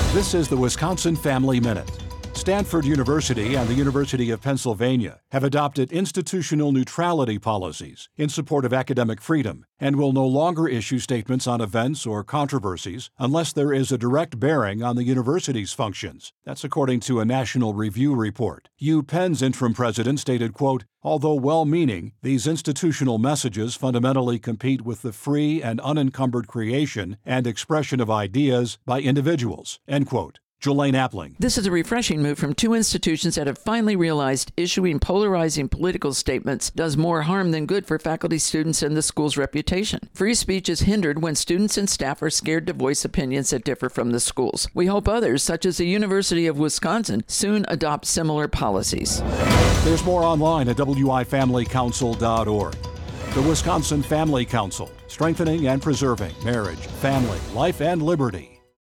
This is the Wisconsin Family Minute. Stanford University and the University of Pennsylvania have adopted institutional neutrality policies in support of academic freedom and will no longer issue statements on events or controversies unless there is a direct bearing on the university's functions. That's according to a National Review report. UPenn's interim president stated, quote, "Although well-meaning, these institutional messages fundamentally compete with the free and unencumbered creation and expression of ideas by individuals," end quote. Jelaine Appling. This is a refreshing move from two institutions that have finally realized issuing polarizing political statements does more harm than good for faculty, students, and the school's reputation. Free speech is hindered when students and staff are scared to voice opinions that differ from the school's. We hope others, such as the University of Wisconsin, soon adopt similar policies. There's more online at wifamilycouncil.org. The Wisconsin Family Council, strengthening and preserving marriage, family, life, and liberty.